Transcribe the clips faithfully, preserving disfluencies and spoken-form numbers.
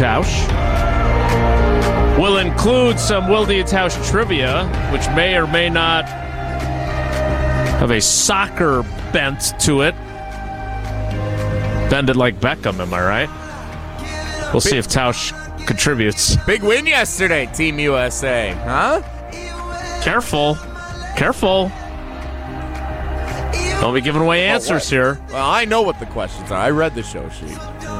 Tausch. We'll include some Wilde and Tausch trivia, which may or may not have a soccer bent to it. Bend it like Beckham, am I right? We'll see if Tausch contributes. Big win yesterday, Team U S A. Huh? Careful. Careful. Don't be giving away answers oh, here. Well, I know what the questions are. I read the show sheet.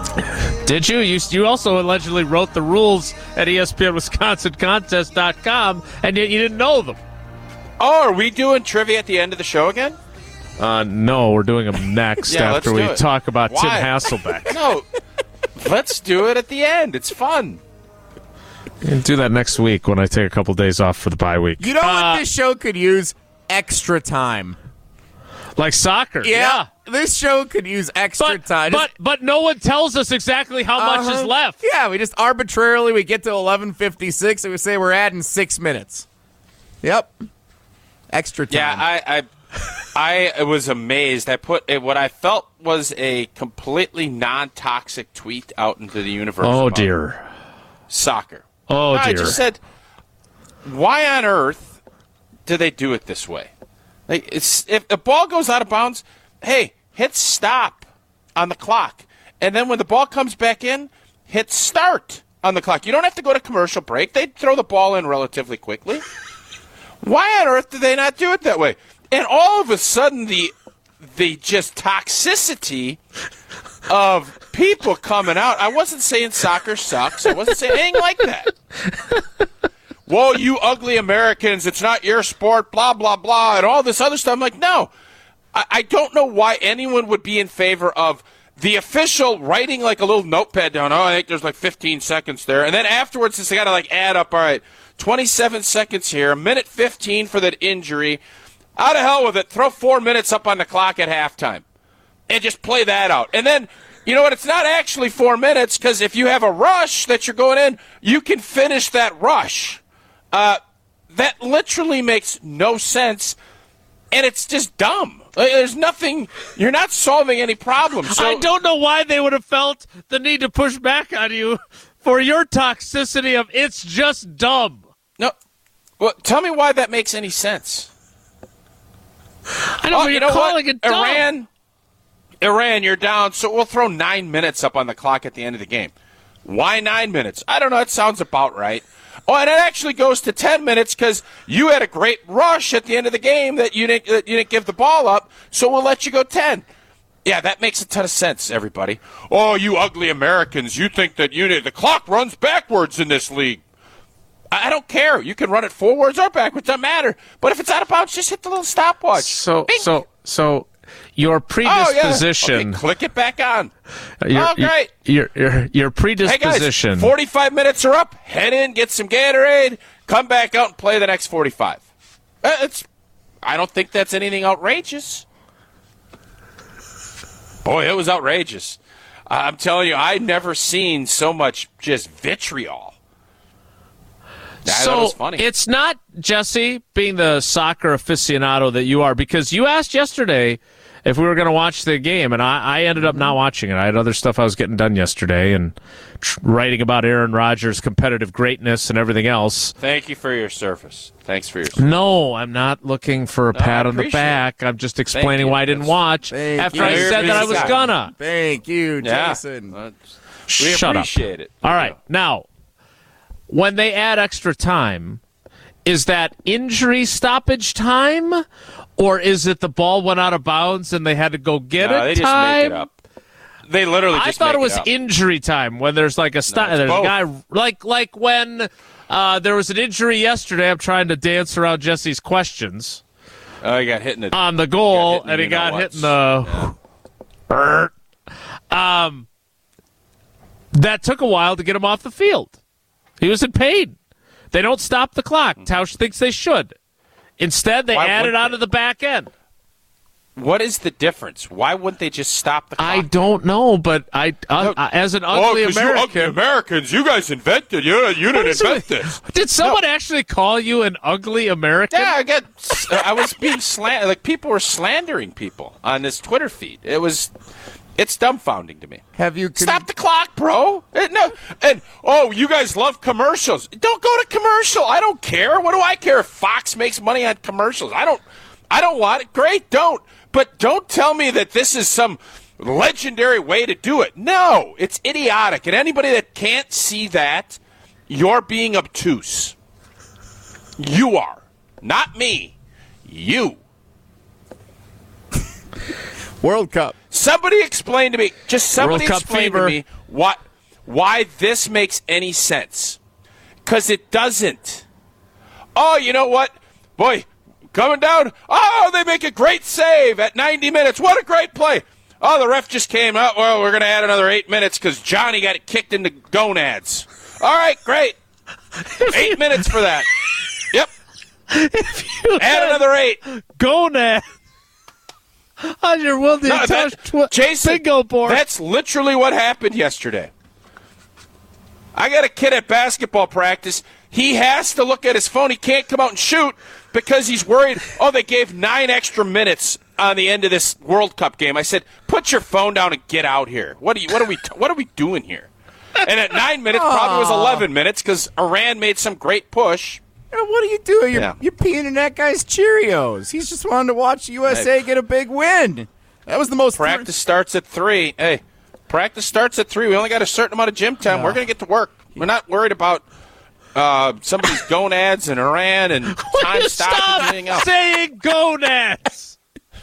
Did you? you? You also allegedly wrote the rules at E S P N Wisconsin Contest dot com, and yet you didn't know them. Oh, are we doing trivia at the end of the show again? Uh, no, we're doing them next yeah, after we it. talk about Why? Tim Hasselbeck. No, let's do it at the end. It's fun. We can do that next week when I take a couple days off for the bye week. You know uh, what this show could use? Extra time. Like soccer. Yeah. yeah. This show could use extra but, time. But but no one tells us exactly how uh-huh. much is left. Yeah, we just arbitrarily, we get to eleven fifty-six and we say we're adding six minutes. Yep. Extra time. Yeah, I I, I was amazed. I put what I felt was a completely non-toxic tweet out into the universe. Oh, dear. Soccer. Oh, dear. I just said, why on earth do they do it this way? Like, it's, if the ball goes out of bounds, hey, hit stop on the clock. And then when the ball comes back in, hit start on the clock. You don't have to go to commercial break. They throw the ball in relatively quickly. Why on earth do they not do it that way? And all of a sudden, the the just toxicity of people coming out. I wasn't saying soccer sucks. I wasn't saying anything like that. Whoa, you ugly Americans, it's not your sport, blah, blah, blah, and all this other stuff. I'm like, no. I, I don't know why anyone would be in favor of the official writing like a little notepad down. Oh, I think there's like fifteen seconds there. And then afterwards, it's got to like add up, all right, twenty-seven seconds here, a minute fifteen for that injury. Out of hell with it. Throw four minutes up on the clock at halftime and just play that out. And then, you know what, it's not actually four minutes because if you have a rush that you're going in, you can finish that rush. Uh, that literally makes no sense, and it's just dumb. Like, there's nothing. You're not solving any problems. So, I don't know why they would have felt the need to push back on you for your toxicity of it's just dumb. No. Well, tell me why that makes any sense. I don't oh, know. You You're know calling what? it dumb. Iran, Iran, you're down, so we'll throw nine minutes up on the clock at the end of the game. Why nine minutes? I don't know. It sounds about right. Oh, and it actually goes to ten minutes because you had a great rush at the end of the game that you didn't that you didn't give the ball up, so we'll let you go ten. Yeah, that makes a ton of sense, everybody. Oh, you ugly Americans, you think that you the clock runs backwards in this league. I, I don't care. You can run it forwards or backwards, doesn't matter. But if it's out of bounds, just hit the little stopwatch. So, Bing. so, so. Your predisposition. Oh, yeah. Okay, click it back on. Your, oh, great. Your, your, your predisposition. Hey guys, forty-five minutes are up. Head in, get some Gatorade, come back out and play the next forty-five. Uh, it's, I don't think that's anything outrageous. Boy, it was outrageous. Uh, I'm telling you, I've never seen so much just vitriol. I so thought it was funny. It's not, Jesse, being the soccer aficionado that you are, because you asked yesterday if we were going to watch the game, and I, I ended up not watching it. I had other stuff I was getting done yesterday and tr- writing about Aaron Rodgers' competitive greatness and everything else. Thank you for your service. Thanks for your service. No, I'm not looking for a no, pat on the back. It. I'm just explaining why I didn't watch Thank after you. I said that I was gonna. Thank you, Jason. Yeah. We Shut appreciate up. it. All right, now, when they add extra time, is that injury stoppage time, or is it the ball went out of bounds and they had to go get no, it they just time? make it up. They literally just I thought make it was it injury time when there's like a stop. No, there's both. a guy like like when uh, there was an injury yesterday. I'm trying to dance around Jesse's questions. Oh, he got hit in the on the goal, and he he got hit in the. Yeah. Um, that took a while to get him off the field. He was in pain. They don't stop the clock. Tausch thinks they should. Instead, they Why add it would onto they? the back end. What is the difference? Why wouldn't they just stop the clock? I don't know, but I, uh, No. as an Oh, ugly 'cause you American, ugly Americans, you guys invented. You, you didn't is invent it? this. Did someone actually call you an ugly American? Yeah, I got. I was being slandered. Like people were slandering people on this Twitter feed. It was. It's dumbfounding to me. Have you con- Stop the clock, bro? And, no, and oh, you guys love commercials. Don't go to commercial. I don't care. What do I care if Fox makes money on commercials? I don't. I don't want it. Great, don't. But don't tell me that this is some legendary way to do it. No, it's idiotic. And anybody that can't see that, you're being obtuse. You are, not me. You. World Cup. Somebody explain to me, just somebody World Cup explain fever. to me what, why this makes any sense. Because it doesn't. Oh, you know what? Boy, coming down. Oh, they make a great save at ninety minutes. What a great play. Oh, the ref just came out. Well, we're going to add another eight minutes because Johnny got it kicked into gonads. All right, great. Eight minutes for that. Yep. If you Add another eight. gonad on your Wildy No, Touch that- tw- Jason, bingo board. that's literally what happened yesterday. I got a kid at basketball practice. He has to look at his phone. He can't come out and shoot because he's worried, oh, they gave nine extra minutes on the end of this World Cup game. I said, put your phone down and get out here. What are, you, what are, we, t- what are we doing here? And at nine minutes, probably was eleven minutes because Iran made some great push. What are you doing? You're, Yeah. you're peeing in that guy's Cheerios. He's just wanting to watch U S A Hey. get a big win. That was the most Practice starts at three. Hey, practice starts at three. We only got a certain amount of gym time. We're going to get to work. We're not worried about uh, somebody's gonads and Iran and Will time you stop and stop everything else. saying gonads?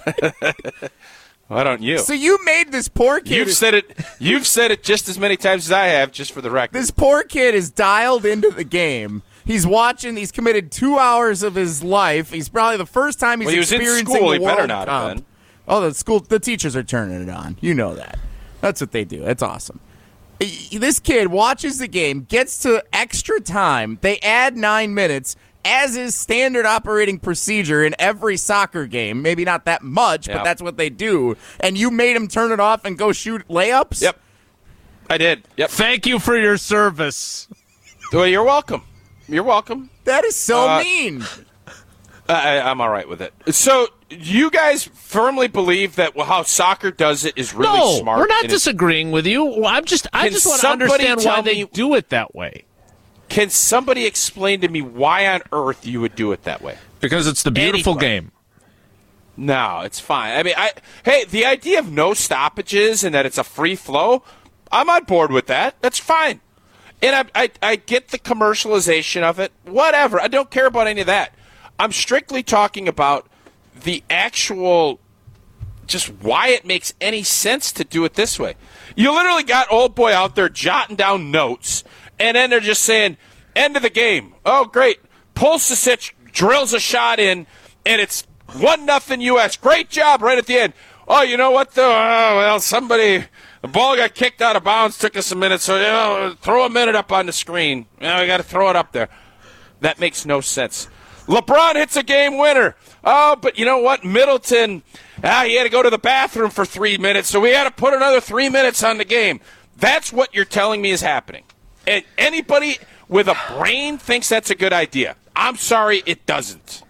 Why don't you? So you made this poor kid. You've said it. You've said it just as many times as I have, just for the record. This poor kid is dialed into the game. He's watching. He's committed two hours of his life. He's probably the first time he's Well, he was in experiencing school. the He World better not have Cup. been. Oh, the school. The teachers are turning it on. You know that. That's what they do. It's awesome. This kid watches the game, gets to extra time. They add nine minutes, as is standard operating procedure in every soccer game. Maybe not that much, but Yep. that's what they do. And you made him turn it off and go shoot layups? Yep, I did. Yep. Thank you for your service. Well, you're welcome. You're welcome. That is so Uh, mean. I, I'm all right with it. So, you guys firmly believe that how soccer does it is really no, smart. we're not and it's- disagreeing with you. Well, I'm just, I Can just want to somebody understand why tell they me- do it that way. Can somebody explain to me why on earth you would do it that way? Because it's the beautiful Anybody. game. No, it's fine. I mean, I hey, the idea of no stoppages and that it's a free flow, I'm on board with that. That's fine. And I, I, I get the commercialization of it. Whatever. I don't care about any of that. I'm strictly talking about the actual, just why it makes any sense to do it this way. You literally got old boy out there jotting down notes, and then they're just saying, end of the game. Oh, great. Pulisic drills a shot in, and it's one nothing U S. Great job right at the end. Oh, you know what, though? Oh, well, somebody, the ball got kicked out of bounds, took us a minute, so you know, throw a minute up on the screen. You know, we got to throw it up there. That makes no sense. LeBron hits a game winner. Oh, but you know what? Middleton, ah, he had to go to the bathroom for three minutes, so we had to put another three minutes on the game. That's what you're telling me is happening. And anybody with a brain thinks that's a good idea. I'm sorry, it doesn't.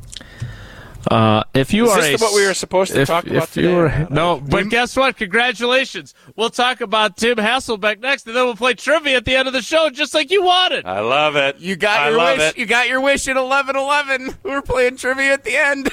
Uh, if you Is are this a, what we were supposed to if, talk about if you today? were, no, but guess what? Congratulations. We'll talk about Tim Hasselbeck next, and then we'll play trivia at the end of the show, just like you wanted. I love it. You got I your love wish. it. You got your wish at eleven eleven. We were playing trivia at the end.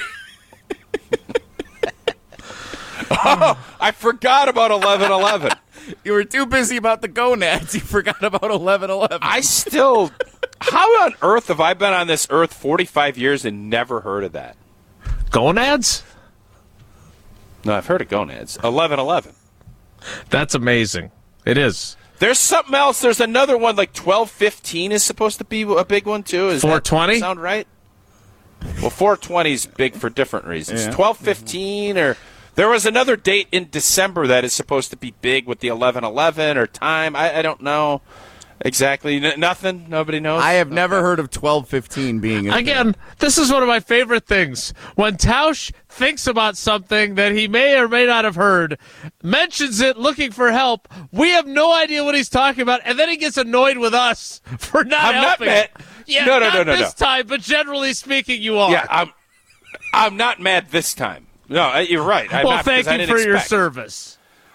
Oh, I forgot about eleven eleven. You were too busy about the gonads. You forgot about eleven eleven. I still. How on earth have I been on this earth forty-five years and never heard of that? Gonads? No, I've heard of gonads. eleven eleven. That's amazing. It is. There's something else. There's another one, like twelve fifteen is supposed to be a big one, too. Is four twenty? That sound right? Well, four twenty is big for different reasons. Yeah. twelve fifteen, or there was another date in December that is supposed to be big with the eleven eleven or time. I, I don't know exactly. N- nothing? Nobody knows? I have never heard of twelve fifteen being a Again, this is one of my favorite things. When Tausch thinks about something that he may or may not have heard, mentions it looking for help, we have no idea what he's talking about, and then he gets annoyed with us for not I'm not helping. mad. Yeah, No, no, not no, no, this no. time, but generally speaking, you are. Yeah, I'm, I'm not mad this time. No, uh, you're right. I'm well, not, thank because I you didn't for your expect. service.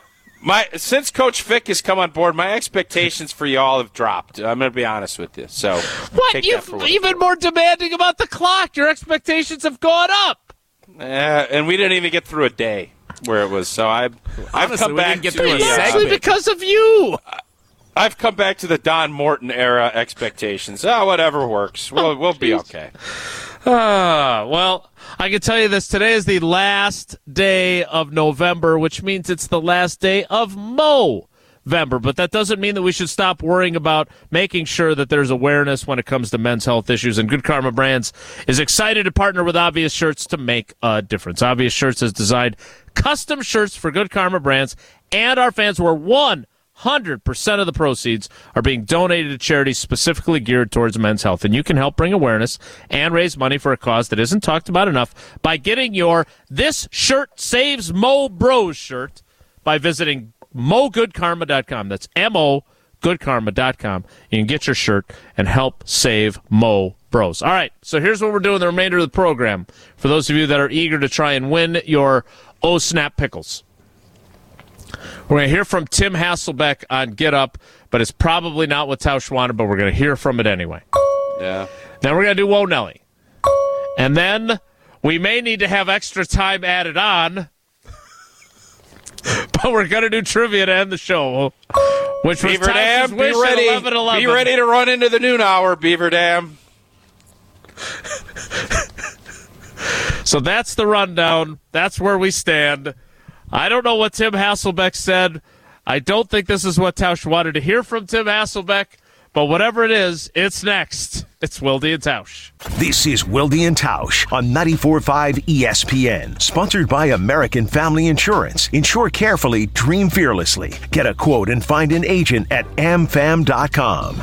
My since Coach Fick has come on board, my expectations for y'all have dropped. I'm going to be honest with you. So what? You've what even more demanding about the clock. Your expectations have gone up. Uh, and we didn't even get through a day where it was. So I've I've Honestly, come we back didn't get to through a the, uh, segment. because of you. I've come back to the Don Morton era expectations. Oh, whatever works. We'll we'll be okay. Uh, well, I can tell you this. Today is the last day of November, which means it's the last day of Mo-vember. But that doesn't mean that we should stop worrying about making sure that there's awareness when it comes to men's health issues. And Good Karma Brands is excited to partner with Obvious Shirts to make a difference. Obvious Shirts has designed custom shirts for Good Karma Brands and our fans where one hundred percent of the proceeds are being donated to charities specifically geared towards men's health. And you can help bring awareness and raise money for a cause that isn't talked about enough by getting your This Shirt Saves Mo Bros shirt by visiting mo good karma dot com. That's M O good karma dot com. You can get your shirt and help save Mo Bros. All right, so here's what we're doing the remainder of the program for those of you that are eager to try and win your Oh Snap Pickles. We're going to hear from Tim Hasselbeck on Get Up, but it's probably not what Tausch wanted, but we're going to hear from it anyway. Yeah. Then we're going to do Whoa Nelly. And then we may need to have extra time added on, but we're going to do trivia to end the show, which was Beaver Tausch's Dam, be wish at ready. eleven eleven. Be ready to run into the noon hour, Beaver Dam. So that's the rundown. That's where we stand. I don't know what Tim Hasselbeck said. I don't think this is what Tausch wanted to hear from Tim Hasselbeck, but whatever it is, it's next. It's Wilde and Tausch. This is Wilde and Tausch on ninety-four point five E S P N, sponsored by American Family Insurance. Insure carefully, dream fearlessly. Get a quote and find an agent at am fam dot com.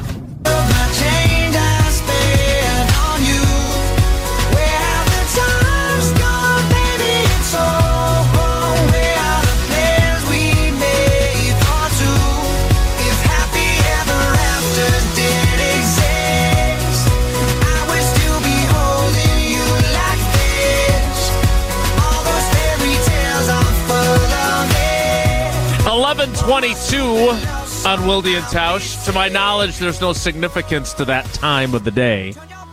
eleven twenty-two on Wilde and Tausch. To my knowledge, there's no significance to that time of the day.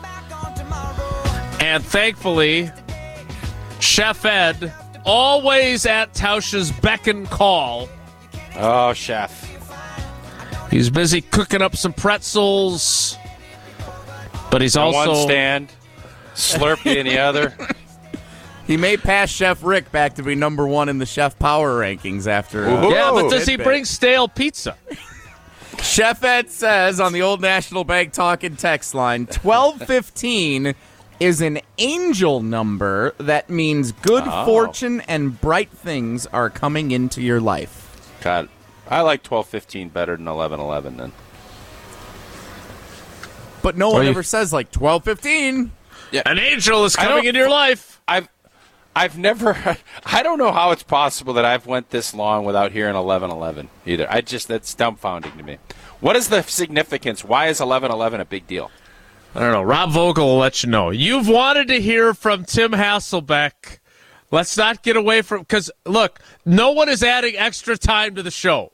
And thankfully, Chef Ed, always at Tausch's beck and call. Oh, Chef. He's busy cooking up some pretzels, but he's On also... one stand, Slurpee in the other. He may pass Chef Rick back to be number one in the Chef Power rankings after. Uh, Yeah, but does he tidbit. bring stale pizza? Chef Ed says on the Old National Bank talking text line, twelve fifteen is an angel number that means good Oh. fortune and bright things are coming into your life. God, I like twelve fifteen better than eleven eleven then. But no one you- ever says like twelve fifteen. An angel is I coming don't- into your life. I've I've never I don't know how it's possible that I've went this long without hearing eleven eleven either. I just that's dumbfounding to me. What is the significance? Why is eleven eleven a big deal? I don't know. Rob Vogel will let you know. You've wanted to hear from Tim Hasselbeck. Let's not get away from... Because, look, no one is adding extra time to the show.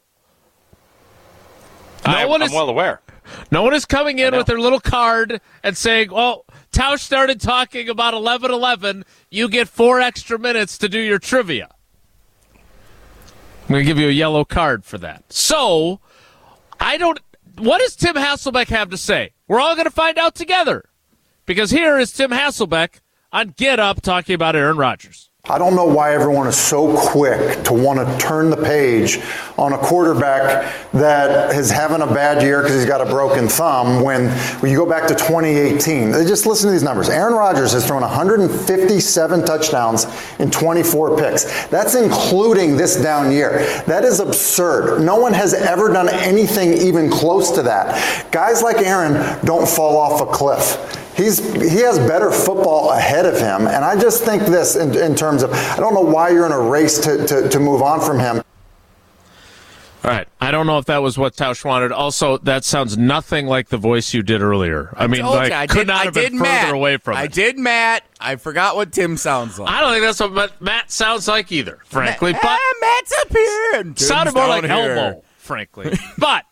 No I, one I'm is, well aware. No one is coming in know. with their little card and saying, oh, Tausch started talking about eleven eleven. You get four extra minutes to do your trivia. I'm going to give you a yellow card for that. So, I don't... What does Tim Hasselbeck have to say? We're all going to find out together. Because here is Tim Hasselbeck on Get Up talking about Aaron Rodgers. I don't know why everyone is so quick to want to turn the page on a quarterback that is having a bad year because he's got a broken thumb when, when you go back to twenty eighteen. Just listen to these numbers. Aaron Rodgers has thrown one hundred fifty-seven touchdowns in twenty-four picks. That's including this down year. That is absurd. No one has ever done anything even close to that. Guys like Aaron don't fall off a cliff. He's he has better football ahead of him, and I just think this in, in terms of I don't know why you're in a race to, to, to move on from him. All right, I don't know if that was what Tausch wanted. Also, that sounds nothing like the voice you did earlier. I mean, Told like, you, I could did, not I have did been further Matt. away from it. I did Matt. I forgot what Tim sounds like. I don't think that's what Matt- Matt sounds like either, frankly. Matt, but ah, Matt's up here. And Tim's sounded more down like here. Elmo, frankly. But,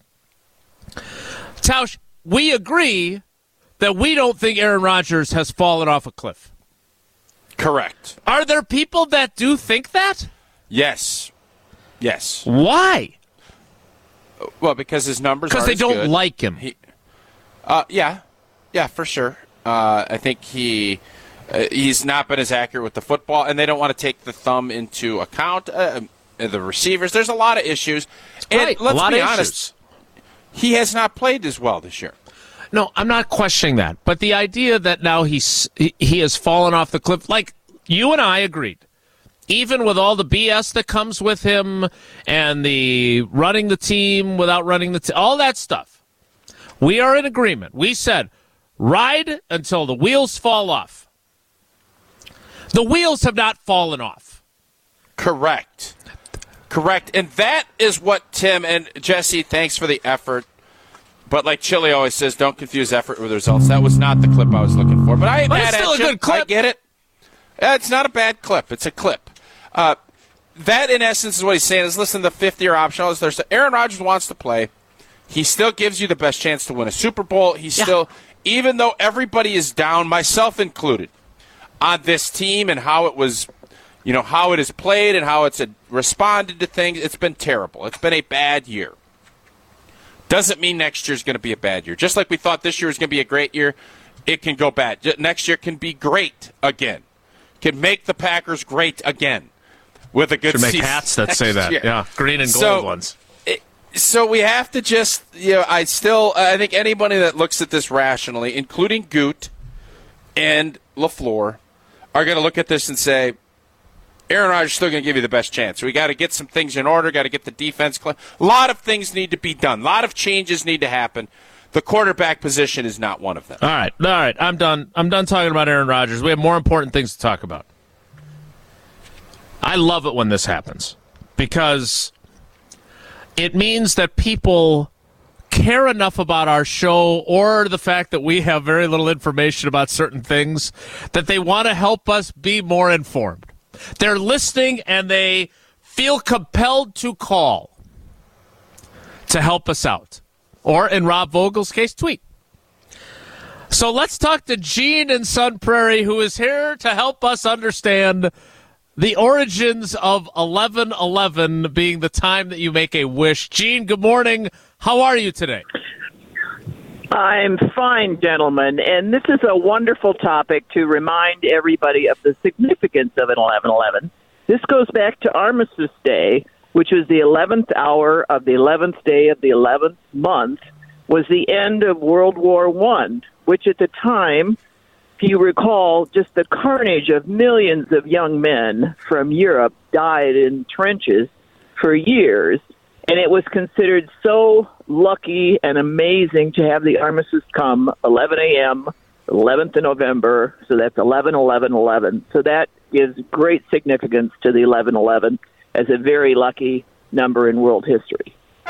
Tausch, we agree that we don't think Aaron Rodgers has fallen off a cliff. Correct. Are there people that do think that? Yes. Yes. Why? Well, because his numbers Because are they as don't good. like him. He, uh, yeah, yeah, for sure. Uh, I think he uh, he's not been as accurate with the football, and they don't want to take the thumb into account. Uh, the receivers, there's a lot of issues. And Right, let's a lot be of honest, issues. he has not played as well this year. No, I'm not questioning that. But the idea that now he's, he, he has fallen off the cliff, like you and I agreed, even with all the B S that comes with him and the running the team without running the team, all that stuff, we are in agreement. We said, ride until the wheels fall off. The wheels have not fallen off. Correct. Correct. And that is what Tim and Jesse, thanks for the effort. But like Chili always says, don't confuse effort with results. That was not the clip I was looking for. But I ain't But mad it's still at a you. good clip. I get it. Uh, It's not a bad clip. It's a clip. Uh, that, in essence, is what he's saying is, listen, the fifth-year optional is there's Aaron Rodgers wants to play. He still gives you the best chance to win a Super Bowl. He's Yeah. still, even though everybody is down, myself included, on this team and how it was, you know, how it is played and how it's uh, responded to things, it's been terrible. It's been a bad year. Doesn't mean next year's going to be a bad year. Just like we thought this year was going to be a great year, it can go bad. J- Next year can be great again. Can make the Packers great again with a good Should make season hats that next say that. year. Yeah, green and gold So- ones. So we have to just, you know, I still, I think anybody that looks at this rationally, including Goot and LaFleur, are going to look at this and say, Aaron Rodgers is still going to give you the best chance. We got to get some things in order, got to get the defense clean. A lot of things need to be done. A lot of changes need to happen. The quarterback position is not one of them. All right, all right. I'm done. I'm done talking about Aaron Rodgers. We have more important things to talk about. I love it when this happens because it means that people care enough about our show or the fact that we have very little information about certain things that they want to help us be more informed. They're listening and they feel compelled to call to help us out. Or, in Rob Vogel's case, tweet. So let's talk to Gene in Sun Prairie, who is here to help us understand the origins of eleven eleven being the time that you make a wish. Gene, good morning. How are you today? I'm fine, gentlemen, and this is a wonderful topic to remind everybody of the significance of an eleven eleven. This goes back to Armistice Day, which was the eleventh hour of the eleventh day of the eleventh month, was the end of World War One, which at the time, if you recall, just the carnage of millions of young men from Europe died in trenches for years. And it was considered so lucky and amazing to have the armistice come eleven a.m., eleventh of November. So that's eleven eleven eleven. So that gives great significance to the eleven eleven as a very lucky number in world history.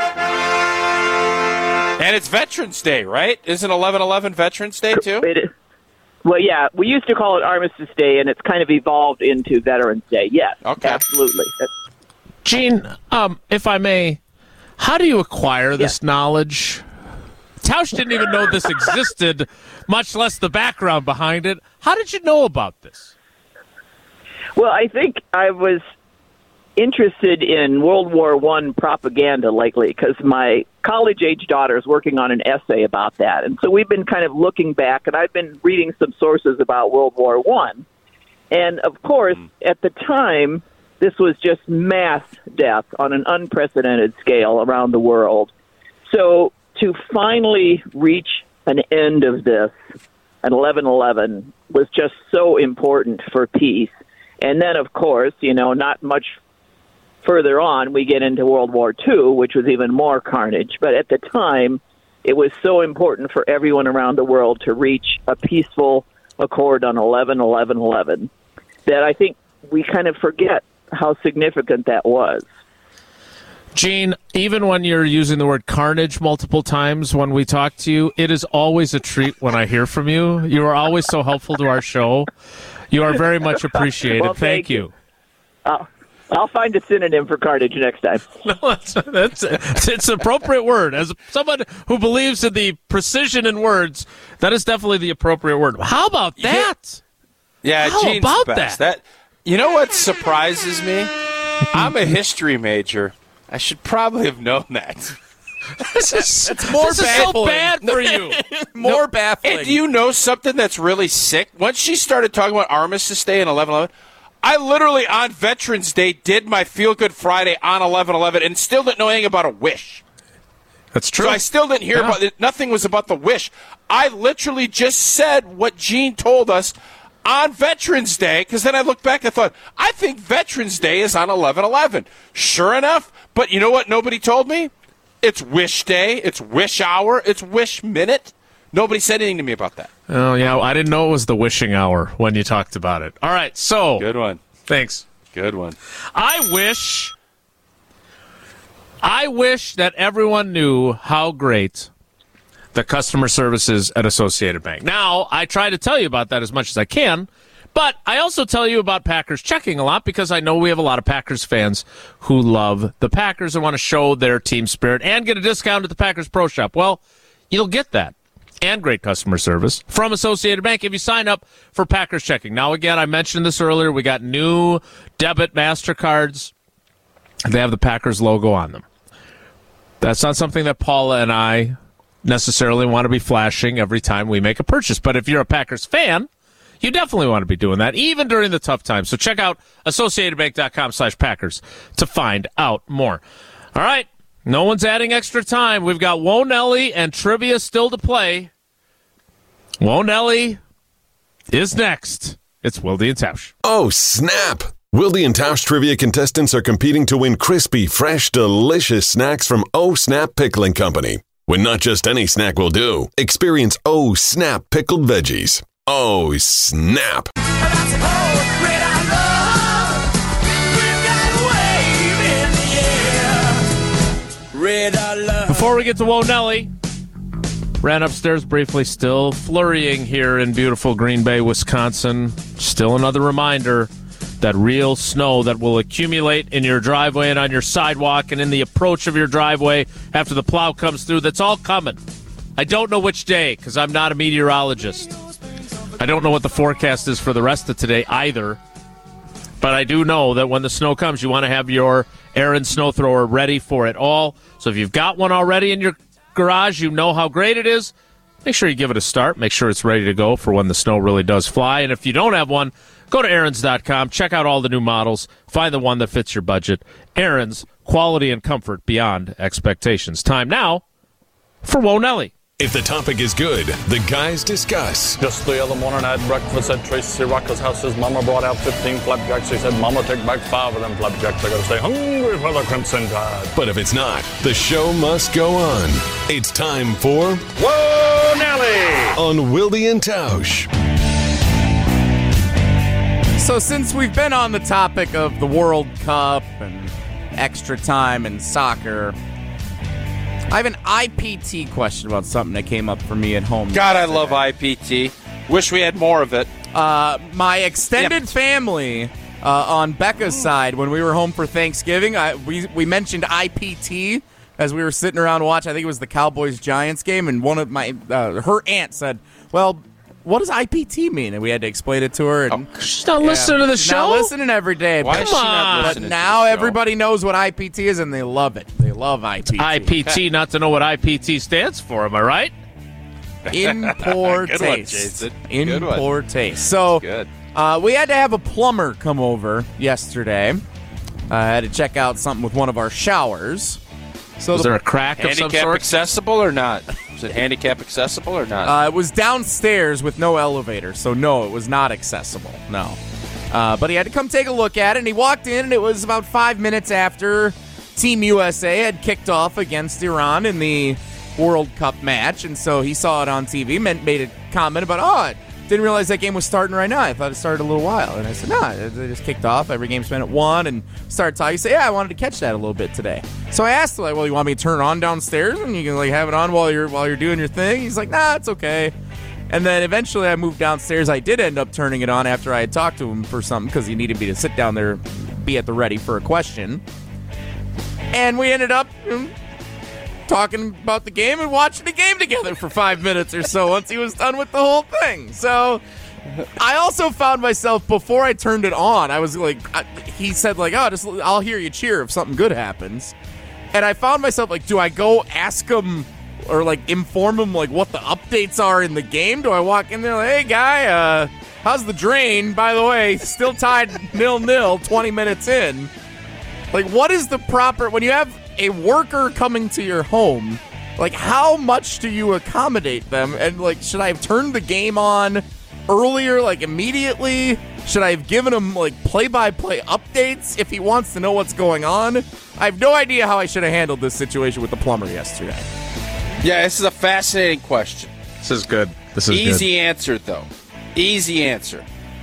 And it's Veterans Day, right? Isn't eleven eleven Veterans Day, too? It is. Well, yeah, we used to call it Armistice Day, and it's kind of evolved into Veterans Day. Yes, Okay. absolutely. Gene, um, if I may, how do you acquire this Yeah. knowledge? Tausch didn't even know this existed, much less the background behind it. How did you know about this? Well, I think I was interested in World War One propaganda lately because my college-age daughter is working on an essay about that. And so we've been kind of looking back, and I've been reading some sources about World War One. And, of course, at the time, this was just mass death on an unprecedented scale around the world. So to finally reach an end of this at eleven eleven was just so important for peace. And then, of course, you know, not much further on, we get into World War Two, which was even more carnage. But at the time, it was so important for everyone around the world to reach a peaceful accord on eleven eleven eleven that I think we kind of forget how significant that was. Gene, Even when you're using the word carnage multiple times when we talk to you, it is always a treat when I hear from you. You are always so helpful to our show. You are very much appreciated. Well, thank, thank you. Oh, I'll find a synonym for carnage next time. No, that's, that's it's an appropriate word. As someone who believes in the precision in words, that is definitely the appropriate word. How about that? Yeah, How Gene's about the best. that? that? You know what surprises me? I'm a history major. I should probably have known that. This is, It's more this is baffling. so bad for you. More No, baffling. And do you know something that's really sick? Once she started talking about Armistice Day and eleven eleven, I literally on Veterans Day did my Feel Good Friday on eleven eleven and still didn't know anything about a wish. That's true. So I still didn't hear Yeah. about it. Nothing was about the wish. I literally just said what Gene told us on Veterans Day, because then I looked back and thought, I think Veterans Day is on eleven eleven. Sure enough, but you know what nobody told me? It's Wish Day, it's Wish Hour, it's Wish Minute. Nobody said anything to me about that. Oh, yeah, I didn't know it was the wishing hour when you talked about it. All right, so. Good one. Thanks. Good one. I wish, I wish that everyone knew how great the customer service is at Associated Bank. Now, I try to tell you about that as much as I can, but I also tell you about Packers checking a lot because I know we have a lot of Packers fans who love the Packers and want to show their team spirit and get a discount at the Packers Pro Shop. Well, you'll get that and great customer service from Associated Bank if you sign up for Packers checking. Now, again, I mentioned this earlier. We got new debit MasterCards. They have the Packers logo on them. That's not something that Paula and I necessarily want to be flashing every time we make a purchase. But if you're a Packers fan, you definitely want to be doing that, even during the tough times. So check out associatedbank.com slash Packers to find out more. All right. No one's adding extra time. We've got Whoa Nelly and trivia still to play. Whoa Nelly is next. It's Wilde and Tausch. Oh, snap! Wilde and Tausch trivia contestants are competing to win crispy, fresh, delicious snacks from Oh Snap Pickling Company. When not just any snack will do, experience Oh Snap Pickled Veggies. Oh, snap! Before we get to Whoa Nelly, ran upstairs briefly, still flurrying here in beautiful Green Bay, Wisconsin. Still another reminder that real snow that will accumulate in your driveway and on your sidewalk and in the approach of your driveway after the plow comes through, that's all coming. I don't know which day because I'm not a meteorologist. I don't know what the forecast is for the rest of today either. But I do know that when the snow comes, you want to have your Aaron snow thrower ready for it all. So if you've got one already in your garage, you know how great it is. Make sure you give it a start. Make sure it's ready to go for when the snow really does fly. And if you don't have one, go to Aaron's dot com. Check out all the new models. Find the one that fits your budget. Aaron's, quality and comfort beyond expectations. Time now for Whoa Nelly. If the topic is good, the guys discuss. Just the other morning I had breakfast at Tracy Rocker's house. His mama brought out fifteen flapjacks. He said, Mama, take back five of them flapjacks. I gotta stay hungry for the Crimson Tide. But if it's not, the show must go on. It's time for Whoa, Nelly! On Wilde and Tausch. So since we've been on the topic of the World Cup and extra time and soccer, I have an I P T question about something that came up for me at home. God, I yesterday. love I P T. Wish we had more of it. Uh, my extended Yep. family uh, on Becca's side, when we were home for Thanksgiving, I, we we mentioned I P T as we were sitting around watching. I think it was the Cowboys Giants game, and one of my uh, her aunt said, "Well, what does I P T mean?" And we had to explain it to her. And, She's not listening to the she's show. not listening every day. Why but, is she not on. but listening to now the show? everybody knows what I P T is, and they love it. They love I P T. I P T, not to know what I P T stands for, am I right? In poor Good one, taste. Jason. In Good one. poor taste. So Good. uh, we had to have a plumber come over yesterday. I had to check out something with one of our showers. So Was the, there a crack of some Handicap sort? accessible or not? Is it handicap accessible or not? uh, it was downstairs with no elevator, so no, it was not accessible. No. Uh, but he had to come take a look at it, and he walked in, and it was about five minutes after Team U S A had kicked off against Iran in the World Cup match, and so he saw it on T V, meant, made a comment about, oh, didn't realize that game was starting right now. I thought it started a little while. And I said, no, nah, they just kicked off. Every game's been at one and started talking. He said, yeah, I wanted to catch that a little bit today. So I asked him, like, well, you want me to turn it on downstairs and you can like have it on while you're while you're doing your thing? He's like, nah, it's okay. And then eventually I moved downstairs. I did end up turning it on after I had talked to him for something because he needed me to sit down there, be at the ready for a question. And we ended up you know, talking about the game and watching the game together for five minutes or so once he was done with the whole thing. So I also found myself, before I turned it on, I was like, I, he said like, oh, just I'll hear you cheer if something good happens. And I found myself like, do I go ask him or like inform him like what the updates are in the game? Do I walk in there like, hey guy, uh, how's the drain? By the way, still tied nil nil twenty minutes in. Like, what is the proper, when you have a worker coming to your home, like, how much do you accommodate them? And, like, should I have turned the game on earlier, like, immediately? Should I have given him, like, play-by-play updates if he wants to know what's going on? I have no idea how I should have handled this situation with the plumber yesterday. Yeah, this is a fascinating question. This is good. This is Easy good. answer, though. Easy answer.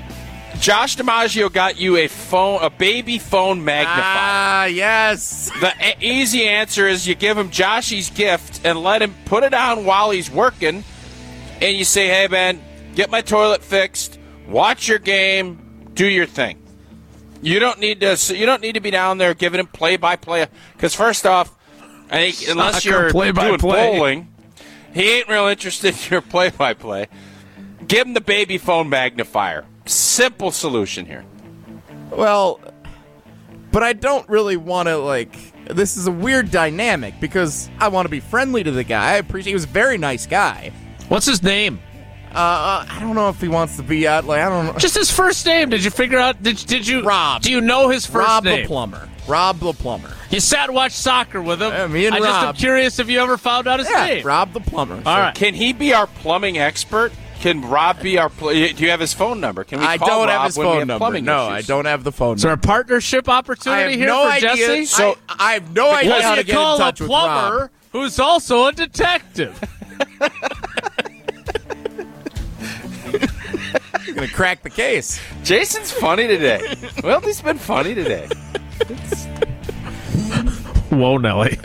Josh DiMaggio got you a phone, a baby phone magnifier. Ah, yes. The a- easy answer is you give him Joshy's gift and let him put it on while he's working, and you say, hey, man, get my toilet fixed, watch your game, do your thing. You don't need to so you don't need to be down there giving him play-by-play. Because first off, I think unless Soccer you're play-by-play. doing bowling, he ain't real interested in your play-by-play. Give him the baby phone magnifier. Simple solution here. Well, but I don't really want to, like, this is a weird dynamic because I want to be friendly to the guy. I appreciate he was a very nice guy. What's his name? Uh, I don't know if he wants to be out, like, I don't know. Just his first name. Did you figure out, did, did you, Rob. do you know his first Rob name? the plumber. Rob the plumber. You sat and watched soccer with him. Yeah, me and I just am Rob. curious if you ever found out his Yeah, name. Rob the plumber. All right. Can he be our plumbing expert? Can Rob be our? Pl- do you have his phone number? Can we I call don't Rob have his when we phone have number. plumbing No, issues? I don't have the phone Is there a number. partnership I opportunity have here no for idea. Jesse? So I, I have no idea What how do to you get in call touch a with Rob. plumber who's also a detective? I'm going to crack the case. Jason's funny today. Well, he's been funny today. Whoa, Nelly.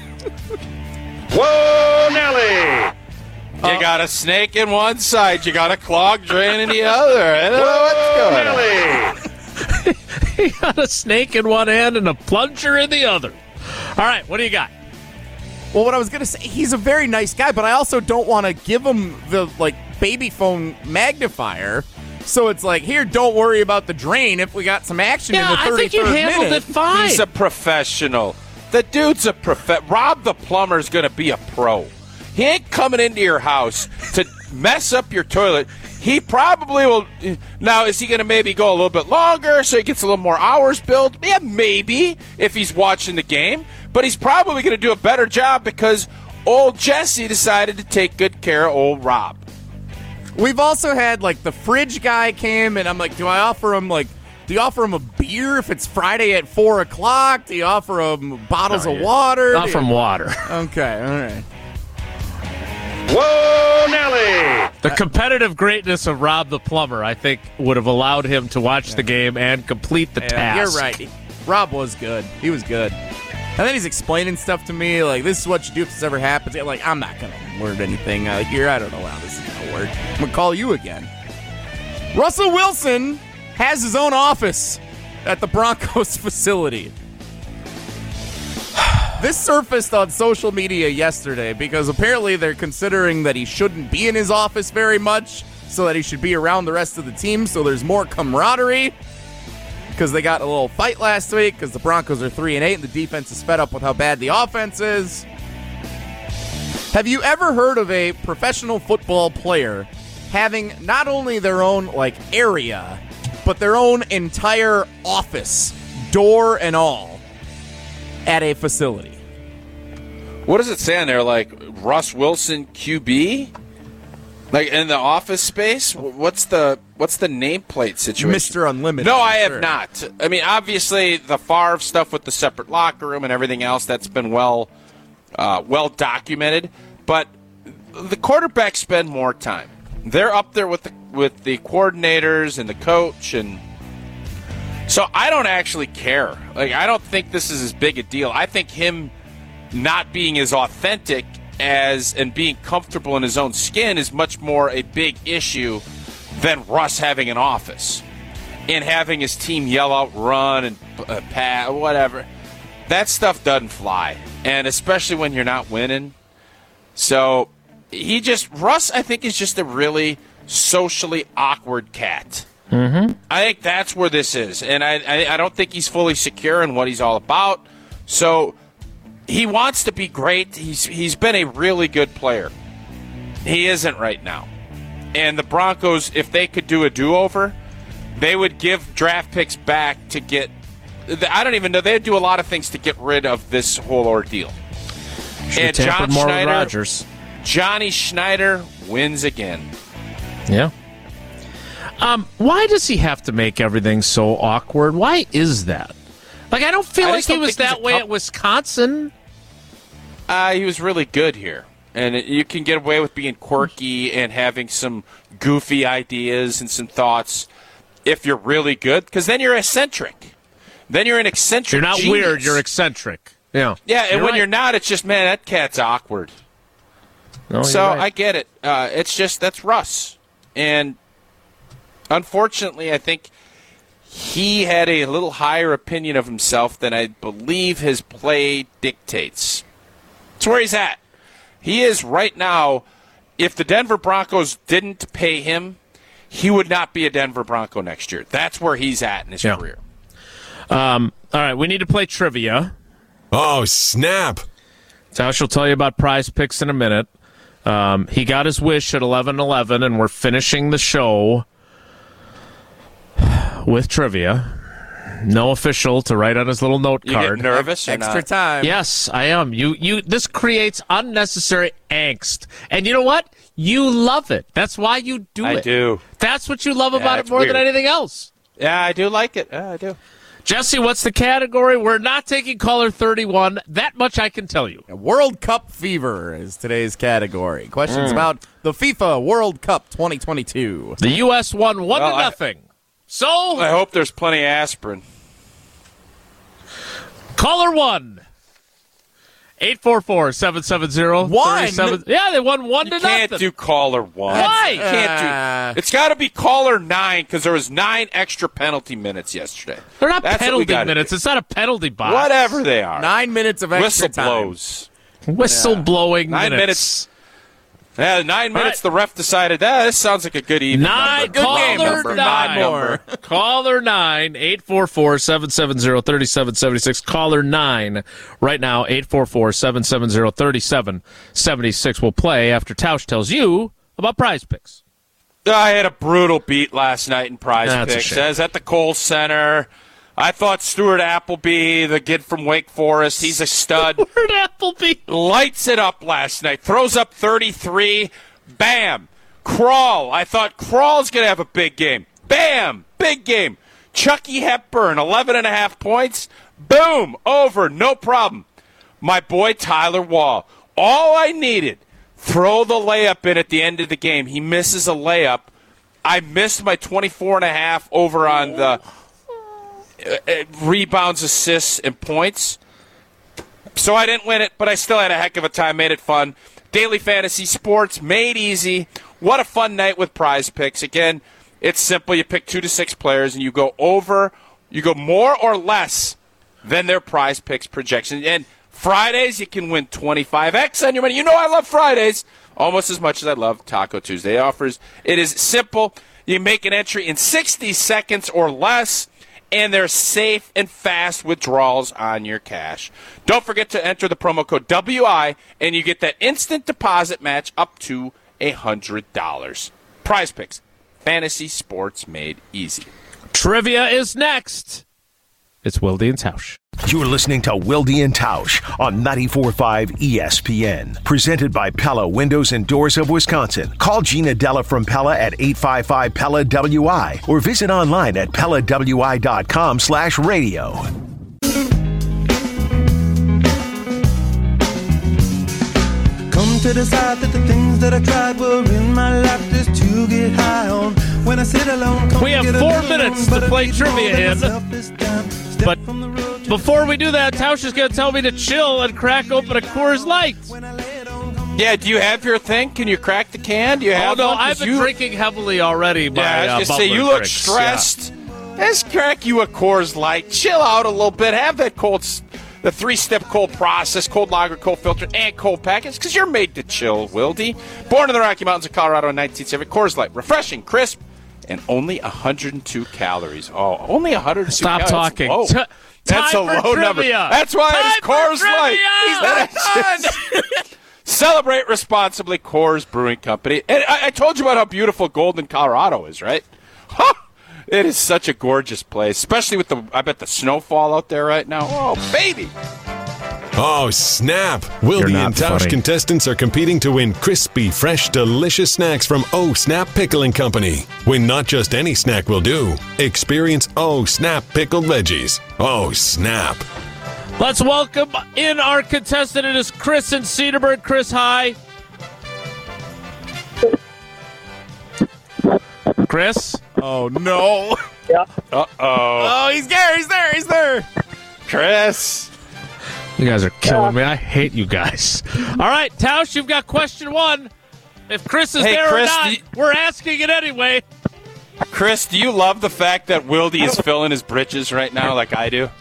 Whoa, Nelly! You got a snake in one side, you got a clogged drain in the other. I don't know what's going on. He got a snake in one hand and a plunger in the other. All right, what do you got? Well, what I was going to say, he's a very nice guy, but I also don't want to give him the, like, baby phone magnifier. So it's like, here, don't worry about the drain if we got some action Yeah, in the I think you thirty-third handled minute. it fine. He's a professional. The dude's a prof. Rob the plumber's going to be a pro. He ain't coming into your house to mess up your toilet. He probably will. Now, is he going to maybe go a little bit longer so he gets a little more hours billed? Yeah, maybe, if he's watching the game. But he's probably going to do a better job because old Jesse decided to take good care of old Rob. We've also had, like, the fridge guy came, and I'm like, do I offer him, like, do you offer him a beer if it's Friday at four o'clock? Do you offer him bottles No, of yeah. water? Not Do you- from water. Okay, all right. Whoa, Nelly! The competitive greatness of Rob the plumber, I think, would have allowed him to watch the game and complete the Yeah, task. you're right. Rob was good. He was good. And then he's explaining stuff to me, like, this is what you do if this ever happens. I'm like, I'm not going to word anything out here. I don't know how this is going to work. I'm going to call you again. Russell Wilson has his own office at the Broncos facility. This surfaced on social media yesterday because apparently they're considering that he shouldn't be in his office very much, so that he should be around the rest of the team so there's more camaraderie. Because they got a little fight last week because the Broncos are three and eight and the defense is fed up with how bad the offense is. Have you ever heard of a professional football player having not only their own, like, area, but their own entire office, door and all, at a facility? What does it say on there? Like Russ Wilson Q B? Like in the office space? What's the what's the nameplate situation? Mister Unlimited. No, I'm I have sure. not. I mean, obviously the Favre stuff with the separate locker room and everything else, that's been well uh, well documented. But the quarterbacks spend more time. They're up there with the with the coordinators and the coach, and so I don't actually care. Like, I don't think this is as big a deal. I think him not being as authentic as and being comfortable in his own skin is much more a big issue than Russ having an office and having his team yell out, run, and uh, pass, whatever. That stuff doesn't fly, and especially when you're not winning. So he just, Russ, I think, is just a really socially awkward cat. Mm-hmm. I think that's where this is, and I, I, I don't think he's fully secure in what he's all about. So he wants to be great. He's he's been a really good player. He isn't right now. And the Broncos, if they could do a do-over, they would give draft picks back to get, I don't even know, they'd do a lot of things to get rid of this whole ordeal. Should and John more Schneider, with Rodgers. Johnny Schneider wins again. Yeah. Um, why does he have to make everything so awkward? Why is that? Like, I don't feel I like just he don't was think he's that a way com- at Wisconsin. Uh, he was really good here. And it, you can get away with being quirky and having some goofy ideas and some thoughts if you're really good, because then you're eccentric. Then you're an eccentric You're not genius. weird, you're eccentric. Yeah. Yeah, and You're when right. you're not, it's just, man, that cat's awkward. No, so you're right. I get it. Uh, it's just, that's Russ. And unfortunately, I think he had a little higher opinion of himself than I believe his play dictates. That's where he's at. He is right now, if the Denver Broncos didn't pay him, he would not be a Denver Bronco next year. That's where he's at in his Yeah. career. Um, all right, we need to play trivia. Oh, snap. Tausch will tell you about Prize Picks in a minute. Um, he got his wish at eleven eleven, and we're finishing the show with trivia. No official to write on his little note You card. get nervous or Extra not? time. Yes, I am. You, you. This creates unnecessary angst, and you know what? You love it. That's why you do I it. do. That's what you love about it it's more than weird. anything else. Yeah, I do like it. Yeah, I do. Jesse, what's the category? We're not taking caller thirty-one. That much I can tell you. World Cup fever is today's category. Questions about the FIFA World Cup twenty twenty-two. The U S won one Well, to I- nothing. So, I hope there's plenty of aspirin. caller one. eight four four, seven seven zero, One? Yeah, they won one You to can't nothing. do caller one. Why? You can't do. It's got to be caller nine because there was nine extra penalty minutes yesterday. They're not That's what we penalty gotta minutes. do. It's not a penalty box. Whatever they are. Nine minutes of extra Whistle time. blows. Whistle blowing Nine minutes. minutes. Yeah, nine All minutes. right. The ref decided that this sounds like a good evening. Nine, number. caller Number, nine. number. Caller nine, eight four four, seven seven zero, three seven seven six. Caller nine right now, eight four four, seven seven zero, three seven seven six. We'll play after Tausch tells you about Prize Picks. I had a brutal beat last night in Prize That's a Picks. shame. I was at the Kohl Center. I thought Stuart Appleby, the kid from Wake Forest, he's a stud. Where'd Appleby? Lights it up last night. Throws up thirty-three. Bam. Crawl. I thought Crawl's going to have a big game. Bam. Big game. Chucky Hepburn, eleven and a half points. Boom. Over. No problem. My boy Tyler Wall. All I needed, throw the layup in at the end of the game. He misses a layup. I missed my twenty-four and a half over on the uh, uh, rebounds, assists, and points. So I didn't win it, but I still had a heck of a time. Made it fun. Daily Fantasy Sports, made easy. What a fun night with Prize Picks. Again, it's simple. You pick two to six players, and you go over, you go more or less than their Prize Picks projection. And Fridays, you can win twenty-five x on your money. You know I love Fridays almost as much as I love Taco Tuesday offers. It is simple. You make an entry in sixty seconds or less, and they're safe and fast withdrawals on your cash. Don't forget to enter the promo code W I, and you get that instant deposit match up to one hundred dollars. Prize Picks. Fantasy sports made easy. Trivia is next. It's Wilde and Tausch. You're listening to Wilde and Tausch on ninety-four point five E S P N. Presented by Pella Windows and Doors of Wisconsin. Call Gina Della from Pella at eight five five Pella W I or visit online at Pella W I dot com slash radio. Come to decide that the things that I tried were in my life just to get high on. When I sit alone, We have four minutes to play trivia in. But before we do that, Tausch is going to tell me to chill and crack open a Coors Light. Yeah, do you have your thing? Can you crack the can? Do you Oh, have no, one? 'Cause I've been you, drinking heavily already. By, Yeah, I uh, was going to say, Butler you look drinks. stressed. Let's crack you a Coors Light. Chill out a little bit. Have that cold, s- the three-step cold process, cold lager, cold filter, and cold package, because you're made to chill, Wildy. Born in the Rocky Mountains of Colorado in nineteen seventy, Coors Light. Refreshing, crisp, and only one hundred two calories. Oh, only one hundred two Stop calories. talking. That's low. T- That's a time for low number. trivia. That's why Time it's for Coors trivia. Light. He's not done. Celebrate responsibly, Coors Brewing Company. And I, I told you about how beautiful Golden, Colorado is, right? Huh! It is such a gorgeous place, especially with the, I bet, the snowfall out there right now. Oh, baby! Oh, snap! Wildy not and Tausch funny. contestants are competing to win crispy, fresh, delicious snacks from Oh Snap Pickling Company. Win not just any snack will do. Experience Oh Snap Pickled Veggies. Oh, snap! Let's welcome in our contestant. It is Chris in Cedarburg. Chris, hi. Chris? Oh, no. Uh-oh. Oh, he's there. He's there. He's there. Chris! You guys are killing me. I hate you guys. All right, Tausch, you've got question one. If Chris is Hey, there Chris, or not, do you- we're asking it anyway. Chris, do you love the fact that Wildy is filling his britches right now like I do?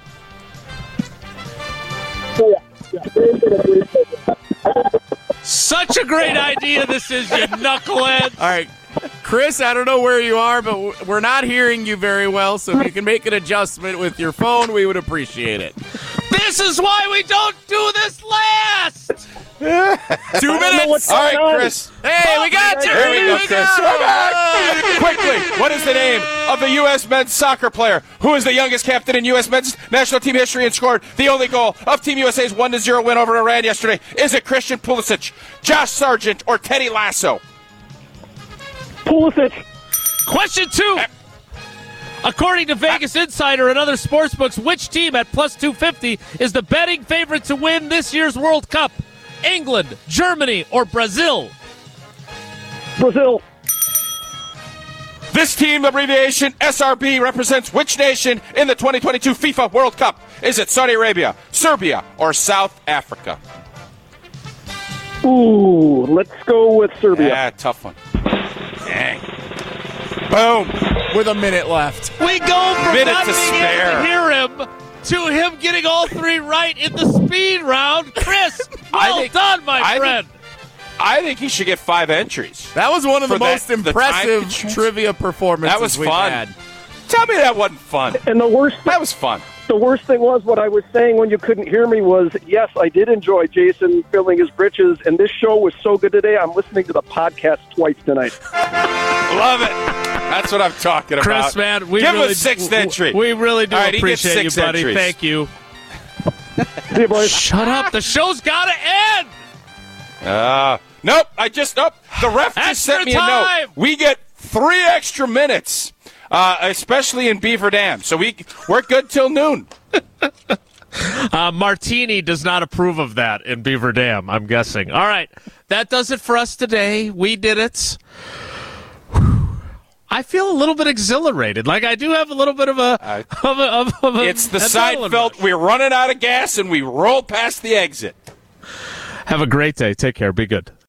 Such a great idea this is, you knucklehead. All right. Chris, I don't know where you are, but w- we're not hearing you very well, so if you can make an adjustment with your phone, we would appreciate it. This is why we don't do this last. Two minutes. All right, Chris. Hey, we got you. There we go, Here Chris. We're back. Quickly, what is the name of the U S men's soccer player who is the youngest captain in U S men's national team history and scored the only goal of Team U S A's one to zero win over Iran yesterday? Is it Christian Pulisic, Josh Sargent, or Teddy Lasso? Pulisic. Question two. According to Vegas Insider and other sportsbooks, which team at plus two fifty is the betting favorite to win this year's World Cup? England, Germany, or Brazil? Brazil. This team abbreviation S R B represents which nation in the twenty twenty-two FIFA World Cup? Is it Saudi Arabia, Serbia, or South Africa? Ooh, let's go with Serbia. Yeah, tough one. Dang. Boom. With a minute left. We go from Minute not to being spare. able to hear him to him getting all three right in the speed round. Chris, I well think- done, my I friend. think- I think he should get five entries. That was one of the For that- most the time impressive constraints. trivia performances That was we've fun. had. Tell me that wasn't fun. And the worst, That was fun. the worst thing was what I was saying when you couldn't hear me was, yes, I did enjoy Jason filling his britches, and this show was so good today. I'm listening to the podcast twice tonight. Love it. That's what I'm talking about. Chris, man, we Give really, him a sixth entry. We really do All right, he gets appreciate you, six buddy. entries. Thank you. See you, boys. Shut up. The show's got to end. Uh, nope. I just nope. The ref just Extra sent me time. a note. We get three extra minutes, uh, especially in Beaver Dam. So we we're good till noon. Uh, Martini does not approve of that in Beaver Dam, I'm guessing. All right. That does it for us today. We did it. I feel a little bit exhilarated. Like I do have a little bit of a. I- of a, of, of a It's the adrenaline Seinfeld. rush. We're running out of gas and we roll past the exit. Have a great day. Take care. Be good.